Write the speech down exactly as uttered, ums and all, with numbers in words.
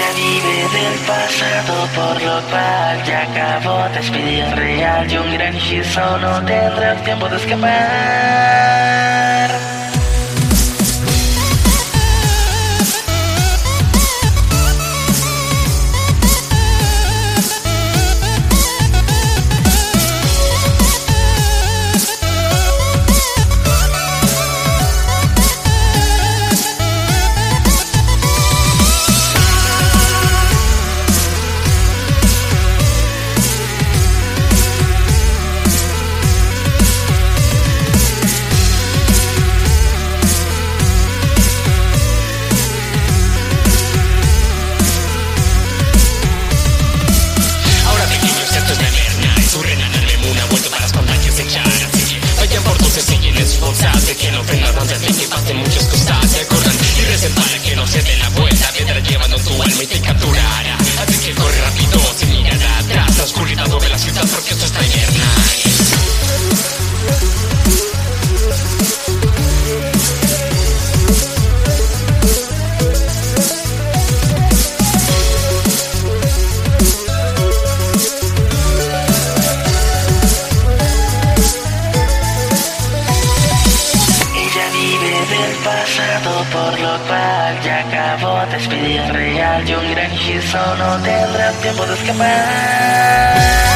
Ella vive del pasado, por lo cual ya acabó de expedir real. Y un gran hechizo no tendrá el tiempo de escapar. Que no frenan antes de que pasen muchas cosas. Se corran y recen para que no se dé la vuelta. Vendrá llevando tu alma y te capturará. Así que corre rápido sin mirar atrás. La oscuridad sobre la ciudad porque esto está invernal. Por lo cual ya acabó de expedir real. Y un gran hechizo no tendrá tiempo de escapar.